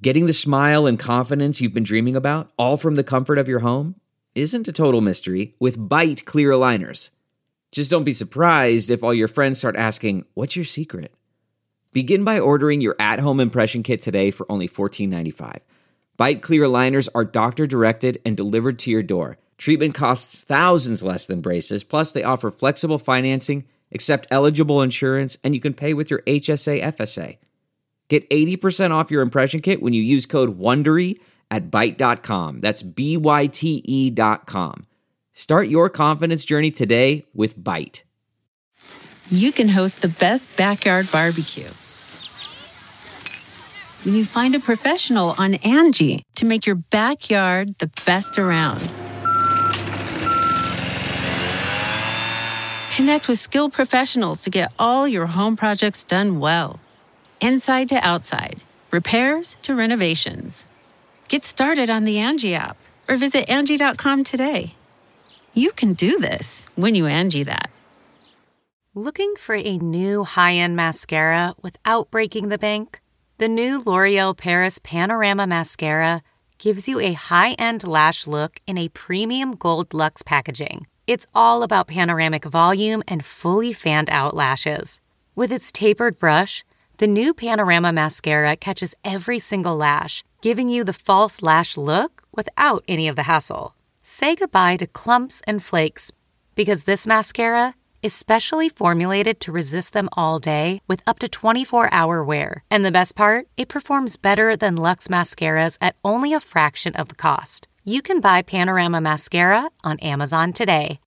Getting the smile and confidence you've been dreaming about, all from the comfort of your home, isn't a total mystery with Byte clear aligners. Just don't be surprised if all your friends start asking, "What's your secret?" Begin by ordering your at-home impression kit today for only $14.95. Byte clear aligners are doctor-directed and delivered to your door. Treatment costs thousands less than braces, plus they offer flexible financing, accept eligible insurance, and you can pay with your HSA FSA. Get 80% off your impression kit when you use code WONDERY at Byte.com. That's BYTE.com. Start your confidence journey today with Byte. You can host the best backyard barbecue when you find a professional on Angie to make your backyard the best around. Connect with skilled professionals to get all your home projects done well. Inside to outside, repairs to renovations. Get started on the Angie app or visit Angie.com today. You can do this when you Angie that. Looking for a new high-end mascara without breaking the bank? The new L'Oreal Paris Panorama Mascara gives you a high-end lash look in a premium gold luxe packaging. It's all about panoramic volume and fully fanned-out lashes. With its tapered brush, the new Panorama Mascara catches every single lash, giving you the false lash look without any of the hassle. Say goodbye to clumps and flakes, because this mascara is specially formulated to resist them all day with up to 24-hour wear. And the best part? It performs better than Luxe mascaras at only a fraction of the cost. You can buy Panorama Mascara on Amazon today.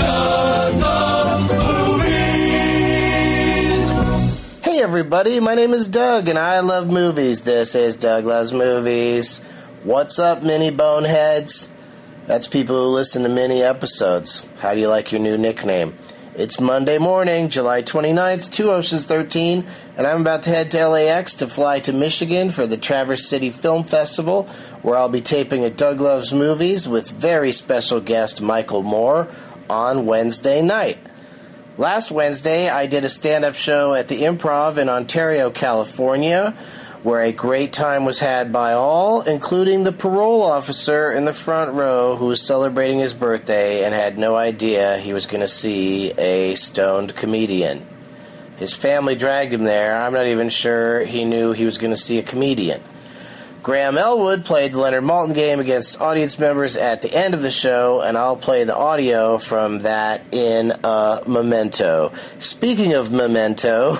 Hey everybody, my name is Doug and I love movies. This is Doug Loves Movies. What's up, mini boneheads? That's people who listen to mini episodes. How do you like your new nickname? It's Monday morning, July 29th, 2 Oceans 13, and I'm about to head to LAX to fly to Michigan for the Traverse City Film Festival, where I'll be taping a Doug Loves Movies with very special guest Michael Moore on Wednesday night. Last Wednesday, I did a stand-up show at the Improv in Ontario, California, where a great time was had by all, including the parole officer in the front row who was celebrating his birthday and had no idea he was going to see a stoned comedian. His family dragged him there. I'm not even sure he knew he was going to see a comedian. Graham Elwood played the Leonard Maltin game against audience members at the end of the show, and I'll play the audio from that in a memento. Speaking of memento,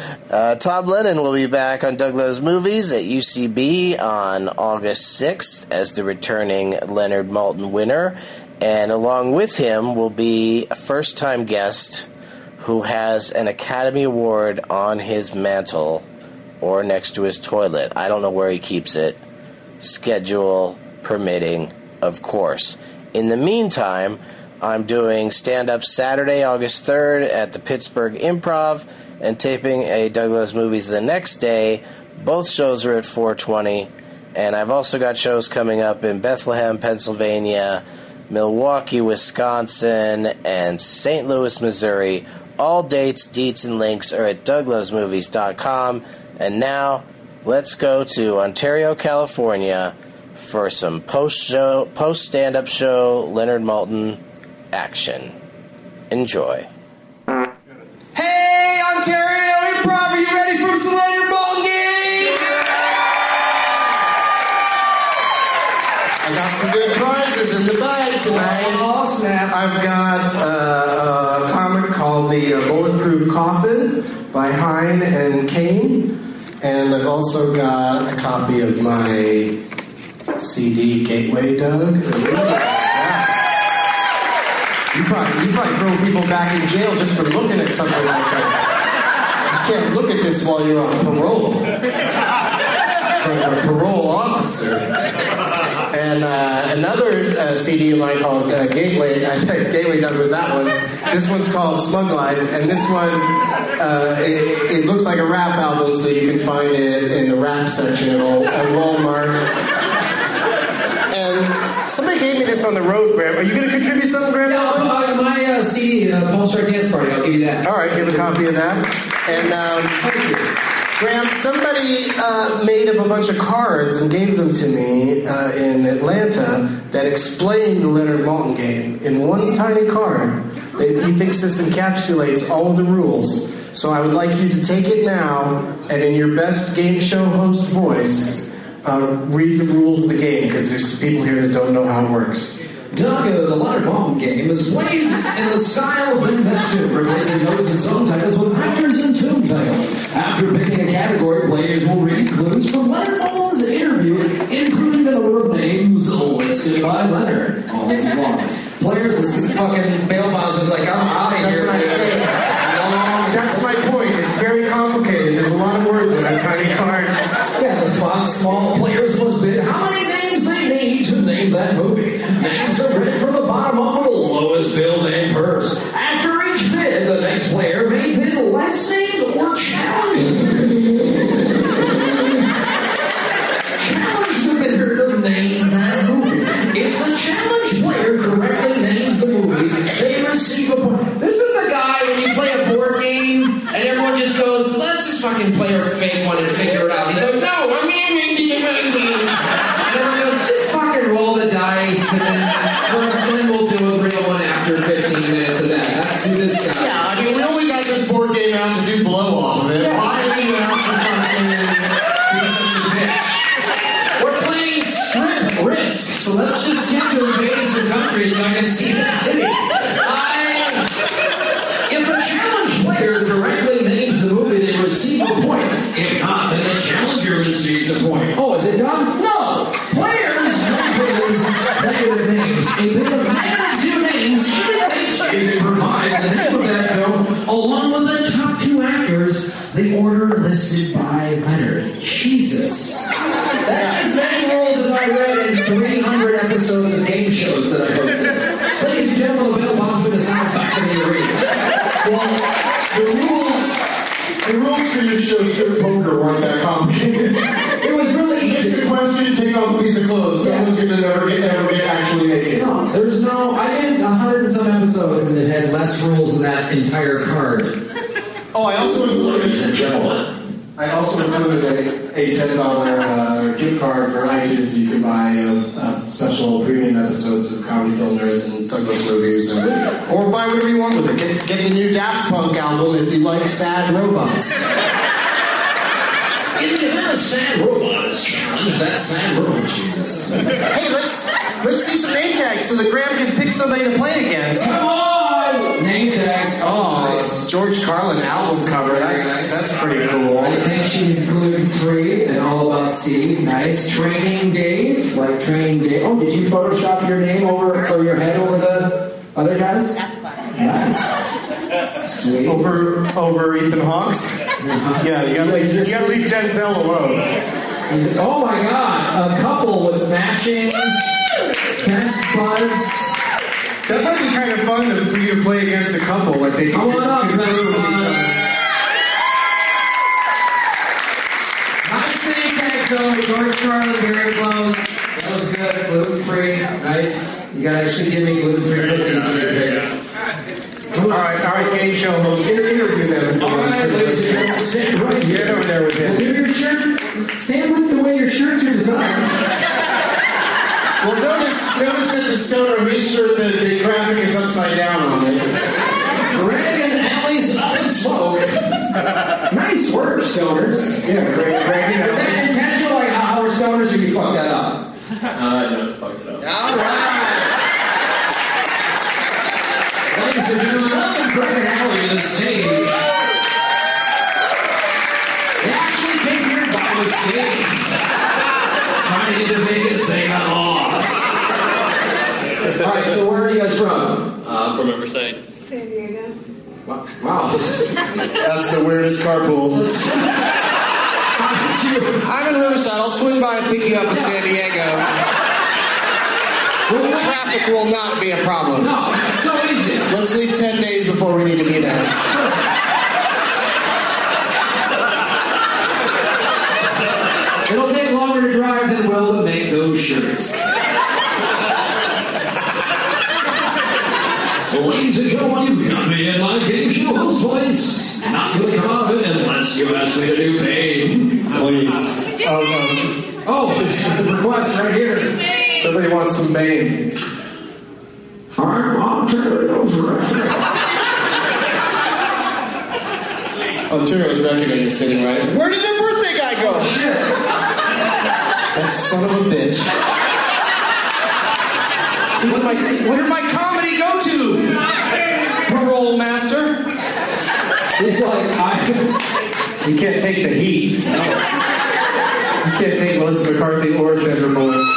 Tom Lennon will be back on Doug Loves Movies at UCB on August 6th as the returning Leonard Maltin winner, and along with him will be a first-time guest who has an Academy Award on his mantle or next to his toilet. I don't know where he keeps it. Schedule permitting, of course. In the meantime, I'm doing stand-up Saturday, August 3rd at the Pittsburgh Improv and taping a Doug Loves Movies the next day. Both shows are at 4:20. And I've also got shows coming up in Bethlehem, Pennsylvania, Milwaukee, Wisconsin, and St. Louis, Missouri. All dates, deets, and links are at DougLovesMovies.com. And now, let's go to Ontario, California for some post-stand-up show Leonard Maltin action. Enjoy. Hey, Ontario Improv, are you ready for some Leonard Maltin game? I got some good prizes in the bag tonight. Oh, snap. I've got a comic called The Bulletproof Coffin by Hine and Kane. And I've also got a copy of my CD, Gateway, Doug. Yeah. You probably throw people back in jail just for looking at something like this. You can't look at this while you're on parole. From a parole officer. And another CD of mine called Gateway. Gateway, Doug, was that one. This one's called Smug Life. And this one, it looks like a rap album, so you can find it in the rap section at Walmart. And somebody gave me this on the road, Graham. Are you going to contribute something, Graham? Yeah, my CD, Palm Star Dance Party. I'll give you that. All right, give a copy of that. And thank you. Graham, somebody made up a bunch of cards and gave them to me in Atlanta that explained the Leonard Maltin game in one tiny card. He thinks this encapsulates all of the rules. So I would like you to take it now and in your best game show host voice, read the rules of the game, because there's people here that don't know how it works. Doug, the Leonard Maltin game is played in the style of Bring Back 2, replacing notes and song titles with actors and tune titles. After picking a category, players will read clues from Leonard Maltin's interview, including the number of names listed by Leonard. Oh, this is long. Players, this is fucking bail bonds. It's like, I'm out of here. That's my point. It's very complicated. There's a lot of words in that tiny card. Yeah, the small players must bid how many names they need to name that movie. Names are read from the bottom up with the lowest bill name first. After each bid, the next player may bid less names or challenge the bidder to name that movie. If the challenge player correctly names the movie, they receive a point. This is the guy when you play a board game and everyone just goes, let's just fucking play a fake one and figure it out. He's like, no, I mean. And everyone goes, just fucking roll the dice and then we'll do a real one after 15 minutes of that. That's who this guy is. Yeah, I mean, we only got this board game out to do blow off of it. Yeah. Why are you out to fucking do such a bitch? We're playing strip risk, so let's just get to invading some countries so I can see the titties. If the challenge player correctly names the movie, they receive a point. If not, then the challenger receives a point. Oh, is it done? No! Players may bid negative names. A bid of negative 2 names indicates they can provide the name of that film along with the top 2 actors, the order listed by Leonard. Jesus. That's as many rules as I read in 300 episodes of game shows that I hosted. Ladies and gentlemen, the bail bondsman is now back in the arena. Well, the rules for your show, Strip Poker, weren't that complicated. It was really It's easy. a question, take off a piece of clothes. No one's going to ever get actually naked. No, there's no. I did 100 and some episodes, and it had less rules than that entire card. Oh, I also included gentlemen. a $10 gift card for iTunes. You can buy special premium episodes of Comedy Film Nerds and Douglas movies, or buy whatever you want with it. Get the new Daft Punk album if you like sad robots. In the event a sad robot is challenged, that sad robot, Jesus. Hey, let's see some name tags so that Graham can pick somebody to play against. Come on! Name tags. Oh, it's George Carlin album cover. That's pretty cool. I think she's gluten-free and all about Steve. Nice. Training Dave. Like Training Dave. Oh, did you Photoshop your name over, or your head over the other guys? That's classic. Nice. Sweet. Over Ethan Hawke's? Yeah, you gotta leave Denzel alone. Oh my god, a couple with matching best buds. That might be kind of fun for you to play against a couple. Like they Come on up, best buds. Nice name tags though, George Carlin, very close. That was good, gluten-free, nice. You gotta actually give me gluten-free cookies in your pick. All right, game show host. Interview them. All right, ladies and gentlemen, stand right here. Get over there with him. Do your shirt. Stand with the way your shirts are designed. Well, notice that the stoner, his shirt, the graphic is upside down on it. Greg and Allie's Up in Smoke. Nice work, stoners. Yeah, Greg. Is that intentional, like how we're stoners, or you fucked that up? No, fucked it up. All right. Ladies and gentlemen, welcome Greg and Allie to the stage. They actually came here by mistake. Trying to get to Vegas, they got lost. All right, so where are you guys from? From Riverside. San Diego. Wow. That's the weirdest carpool. I'm in Riverside. I'll swing by and pick you up in San Diego. Traffic will not be a problem. No, it's so easy. Let's leave 10 days before we need to be there. It'll take longer to drive than will to make those shirts. Ladies and gentlemen, you've got me in my game show host voice. Not going to come out of it unless you ask me to do Bane. Please. Oh, no. Oh, it's the request right here. Somebody wants some Bane. I'm Ontario's record. Ontario's record is sitting right. Where did the birthday guy go? Shit. That son of a bitch. Where's my comedy go-to? Parole master. He's like, You can't take the heat. You can't take Melissa McCarthy or Sandra Bullock.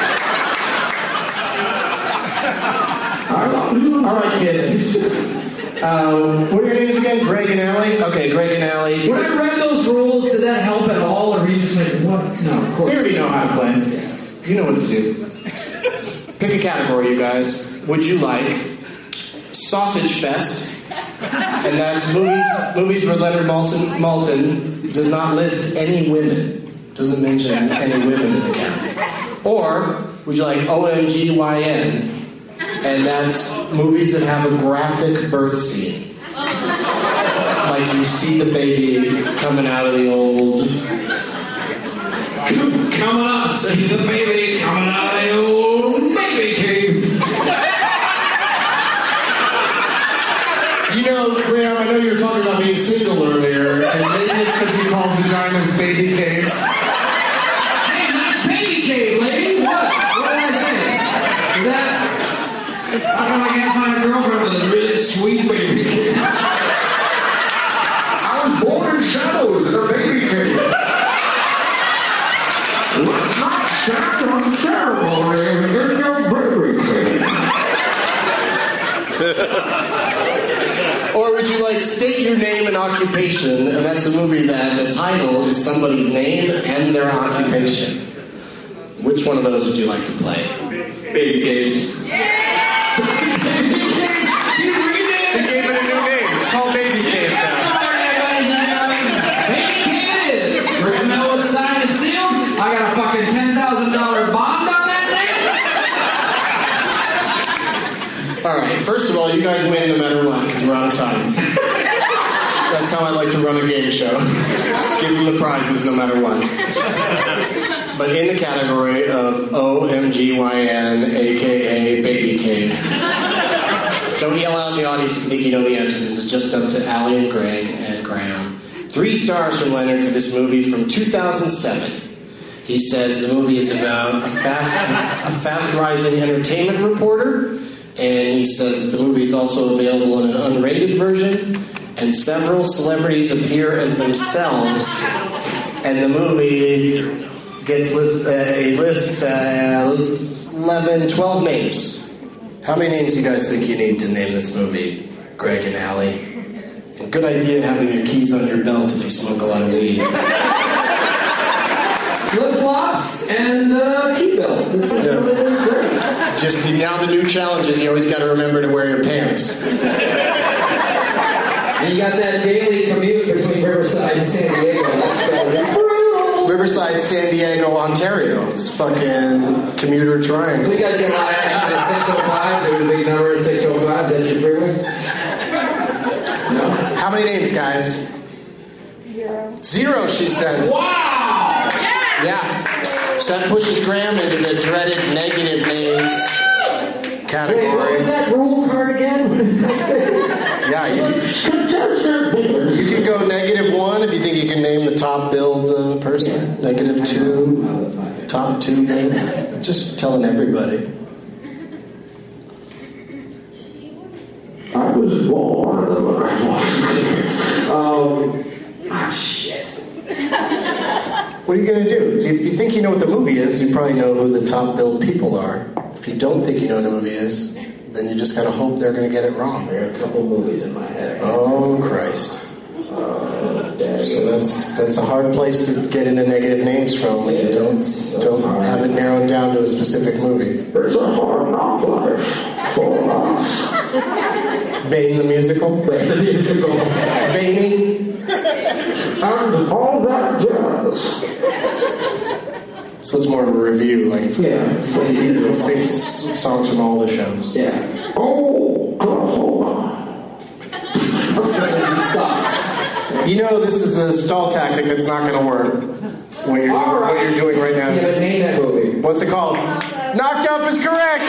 All right, kids. What are your names again? Greg and Allie? Okay, Greg and Allie. When I read those rules, did that help at all? Or were you just like, what? No, of course. They already know how to play. You know what to do. Pick a category, you guys. Would you like Sausage Fest? And that's movies where Leonard Maltin does not list any women. Doesn't mention any women in the cast. Or would you like OMGYN? And that's movies that have a graphic birth scene. Like you see the baby coming out of the old... Coming up, see the baby coming out of the old baby cave. You know, Graham, I know you were talking about being single earlier, and maybe it's because we call vaginas baby caves. Hey, nice baby cave, lady. What? What did I say? That... How come I can't find a girlfriend with a really sweet baby cave? I was born in shadows in a baby cave. Let's not stand on ceremony in your baby cave. Or would you like State Your Name and Occupation, and that's a movie that the title is somebody's name and their occupation. Which one of those would you like to play? Baby caves. They gave it a new name. It's called Baby Caves now. Baby cave it is. Written out, signed and sealed. I got a fucking $10,000 bond on that thing. All right, first of all, you guys win no matter what, because we're out of time. That's how I like to run a game show. Just give them the prizes no matter what. But in the category of OMGYN, a.k.a. Baby Cave, don't yell out in the audience if you think you know the answer. This is just up to Allie and Greg and Graham. 3 stars from Leonard for this movie from 2007. He says the movie is about a fast-rising entertainment reporter, and he says that the movie is also available in an unrated version, and several celebrities appear as themselves, and the movie gets 12 names. How many names do you guys think you need to name this movie, Greg and Allie? And good idea having your keys on your belt if you smoke a lot of weed. Flip-flops and key belt. This is really great. Just now the new challenge is you always got to remember to wear your pants. And you got that daily commute between Riverside and San Diego. That's Riverside, San Diego, Ontario. It's fucking commuter triangle. So you guys get a lot of action at 605? There's a big number at 605. Is that your freeway? No? How many names, guys? 0, she says. Wow! Yeah. So that pushes Graham into the dreaded negative names category. Wait, what was that rule card again? What did that say? Yeah, you can go -1 if you think you can name the top billed person. -2, top 2 maybe. Just telling everybody. I was born. Shit. What are you going to do? If you think you know what the movie is, you probably know who the top billed people are. If you don't think you know what the movie is, then you just gotta hope they're gonna get it wrong. There are a couple movies in my head. Oh Christ! So that's a hard place to get into negative names from when you don't have it narrowed down to a specific movie. There's a hard knock life for us. Bane the musical. Bane the musical. Baney. And all that jazz. So it's more of a review, like it's yeah. He sings songs from all the shows. Yeah. Oh, You know this is a stall tactic that's not going to work. What you're doing right now. Yeah, but name that movie. What's it called? Knocked Up is correct.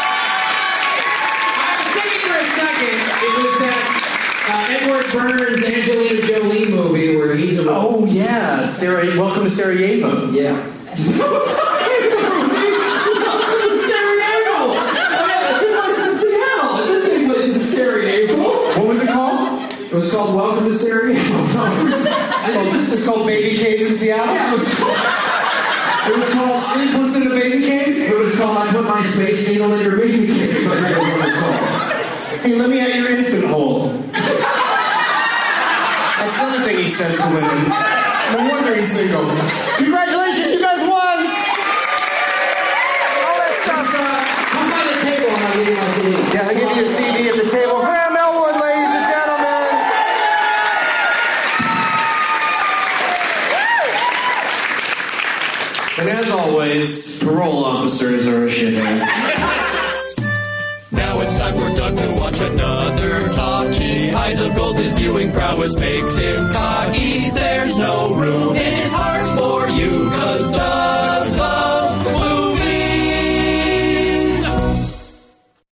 I was thinking for a second it was that Edward Burns Angelina Jolie movie where he's a... Oh yeah, Welcome to Sarajevo. Yeah. Sarajevo! Oh yeah, that took place in Seattle. It didn't take place in Sarajevo. What was it called? It was called Welcome to Sarajevo. It's called Baby Cave in Seattle? Yeah, it was called Sleepless in the Baby Cave? It was called I Put My Space Needle in Your Baby Cave. What it was called. Hey, let me at your infant hole. That's another thing he says to women. No wonder he's single. Congratulations, you guys won! All that stuff. Come by the table and I'll give you my CD. Yeah, I'll give you a CD at the table. Graham Elwood, ladies and gentlemen. And as always, parole officers are a shithead. Now it's time for Doug to watch another talkie. Eyes of gold, his viewing prowess makes him cocky. There's no room in his heart for you, 'cause Doug